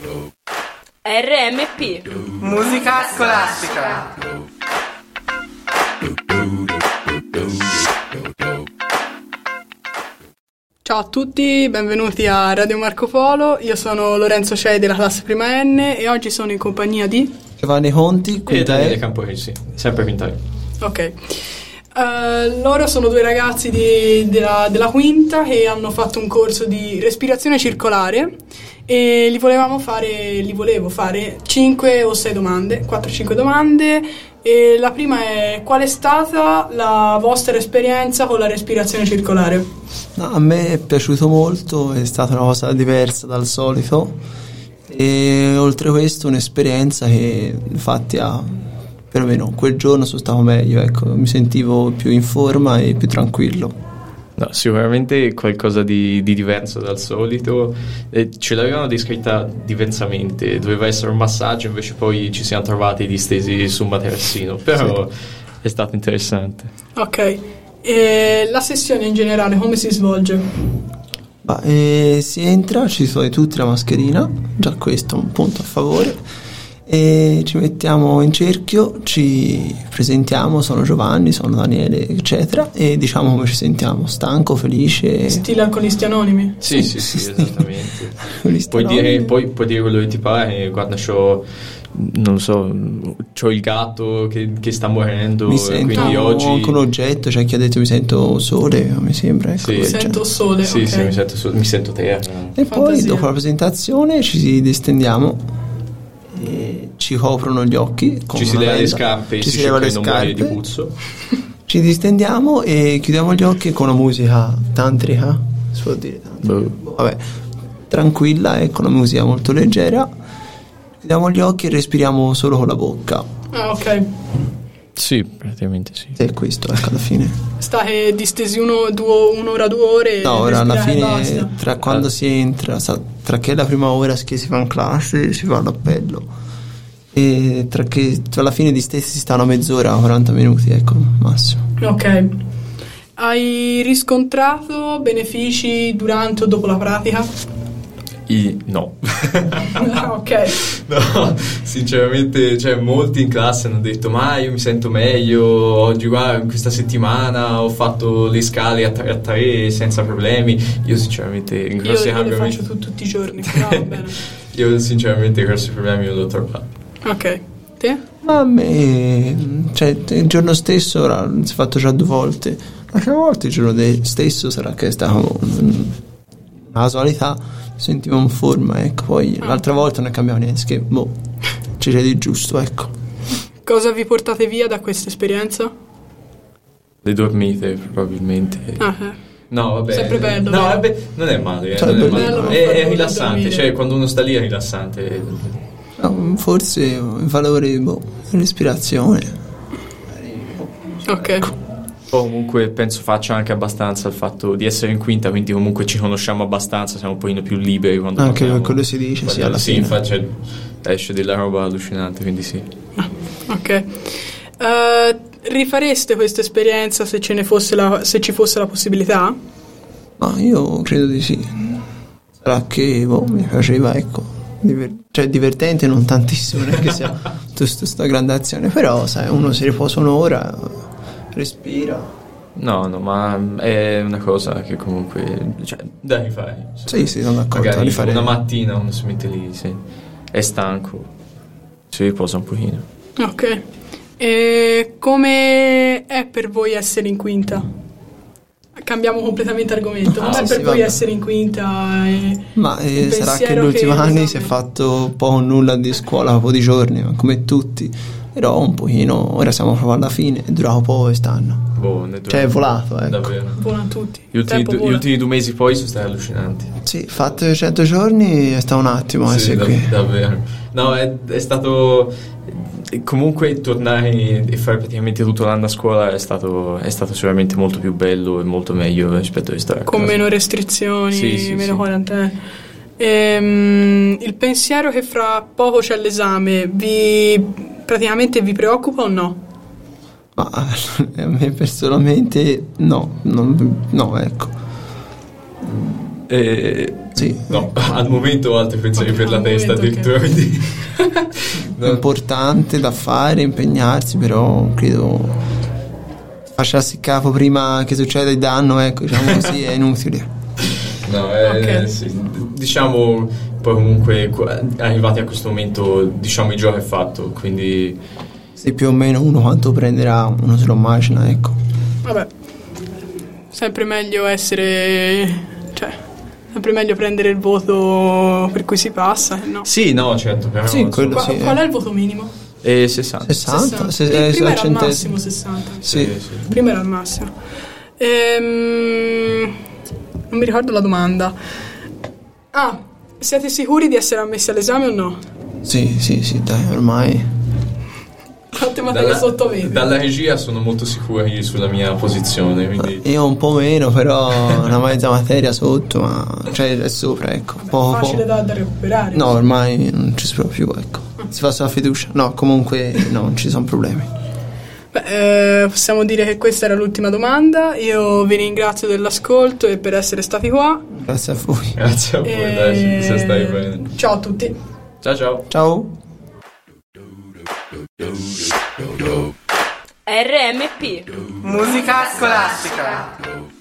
RMP Musica scolastica. Ciao a tutti, benvenuti a Radio Marco Polo. Io sono Lorenzo Cei della classe prima N e oggi sono in compagnia di Giovanni Conti, e Daniele Camporesi, sempre quinta. Ok. Loro sono due ragazzi della quinta che hanno fatto un corso di respirazione circolare e li volevo fare 5 o 6 domande, 4-5 domande. E la prima è: qual è stata la vostra esperienza con la respirazione circolare? No, a me è piaciuto molto, è stata una cosa diversa dal solito e oltre questo un'esperienza che infatti perlomeno quel giorno sono stato meglio, ecco, mi sentivo più in forma e più tranquillo. No, sicuramente qualcosa di diverso dal solito. Ce l'avevano descritta diversamente, doveva essere un massaggio, invece poi ci siamo trovati distesi su un materassino, però sì, è stato interessante. Ok, e la sessione in generale come si svolge? Si entra, ci sono tutti la mascherina, già questo è un punto a favore, e ci mettiamo in cerchio, ci presentiamo, sono Giovanni, sono Daniele, eccetera, e diciamo come ci sentiamo: stanco, felice. Stile Alcolisti Anonimi? Sì, esattamente. Puoi dire quello che ti pare. Guarda, non so, c'ho il gatto che sta morendo, mi sento quindi oggi anche un oggetto, c'è chi ha detto mi sento sole, mi sembra, ecco, sì, mi sento sole, sì, okay. Sì, mi sento terra. E poi dopo la presentazione ci distendiamo e ci coprono gli occhi, ci si leva le scarpe e si cerca di non morire di puzzo. Ci distendiamo e chiudiamo gli occhi con una musica tantrica, si può dire vabbè, tranquilla, ecco, una musica molto leggera. Chiudiamo gli occhi e respiriamo solo con la bocca. Ah, ok. Sì, praticamente sì. È questo, ecco, alla fine. State distesi un'ora, 2 ore? No, ora alla fine, basta. tra quando si entra, tra che la prima ora che si fa in classe, si fa l'appello, e tra la fine di stessi si stanno mezz'ora, 40 minuti, ecco, massimo. Ok. Hai riscontrato benefici durante o dopo la pratica? No. Ok. No, sinceramente, molti in classe hanno detto: ma io mi sento meglio oggi, guarda, questa settimana ho fatto le scale a 3 senza problemi. Io sinceramente grossi io le cambiamenti faccio tutti i giorni, però va bene. Io sinceramente grossi problemi non l'ho trovato. Ok, te? A me, il giorno stesso si è fatto già 2 volte. La prima volta il giorno stesso sarà che è stato una casualità, sentivo in forma, ecco. Poi l'altra volta non è cambiato niente, che c'era di giusto, ecco. Cosa vi portate via da questa esperienza? Le dormite probabilmente. No, vabbè. Sempre bello. No, vabbè, non è male, non è bello, è rilassante, dormire. quando uno sta lì è rilassante. No, forse il valore respirazione. Ok. Ecco. Comunque penso faccia anche abbastanza il fatto di essere in quinta, quindi comunque ci conosciamo abbastanza, siamo un pochino più liberi quando anche parliamo. quello si dice, sì, alla fine. Infatti esce della roba allucinante, quindi sì. Ok. Rifareste questa esperienza se ci fosse la possibilità? Ma io credo di sì. Sarà che mi piaceva, ecco, divertente, non tantissimo, non è che sia tutta questa grande azione, però sai, uno si riposa un'ora, respira. No, ma è una cosa che comunque da rifare. Sì, sono d'accordo. Magari rifare. Una mattina uno si mette lì, è stanco, si riposa un pochino. Ok. E come è per voi essere in quinta? Cambiamo completamente argomento. Com'è per voi essere in quinta? Ma sarà che negli ultimi anni si è fatto poco o nulla di scuola, un po' di giorni, ma come tutti. Però un pochino, ora siamo proprio alla fine, è durato poco quest'anno. È volato, ecco. Davvero. Volano tutti. Gli ultimi 2 mesi poi sono stati allucinanti. Sì, fatto 100 giorni è stato un attimo essere qui. Davvero. No, è stato comunque tornare e fare praticamente tutto l'anno a scuola è stato sicuramente molto più bello e molto meglio rispetto a stare a casa. Con meno restrizioni, meno quarantena. Il pensiero che fra poco c'è l'esame praticamente vi preoccupa o no? Ma a me personalmente no, ecco. Sì. No, al momento ho altri pensieri per la Al testa momento, addirittura. Quindi... È importante da fare, impegnarsi, però credo facciarsi il capo prima che succeda il danno, ecco, diciamo così, è inutile. No, Ok. sì, diciamo, poi comunque arrivati a questo momento, diciamo, il gioco è fatto, quindi... Se più o meno uno quanto prenderà, uno se lo immagina, ecco. Vabbè, sempre meglio sempre meglio prendere il voto per cui si passa, no? Sì, no, certo, però... Sì, quello Qual, sì. qual è il voto minimo? 60. 60? Prima era al centesimo. massimo 60. Sì. Prima era al massimo. Non mi ricordo la domanda. Ah, siete sicuri di essere ammessi all'esame o no? Sì, dai, ormai. Quante materie sottovedi? Dalla regia sono molto sicuri sulla mia posizione, quindi... Io un po' meno, però una mezza materia sotto, ma cioè è sopra, ecco. Poco, Facile da recuperare. No, ormai non ci si prova più, ecco. Si fa sulla fiducia. No, comunque no, non ci sono problemi. Beh, possiamo dire che questa era l'ultima domanda. Io vi ringrazio dell'ascolto e per essere stati qua. Grazie a voi. Grazie a voi, dai, se stai bene. Ciao a tutti. Ciao ciao. Ciao. RMP Musica scolastica.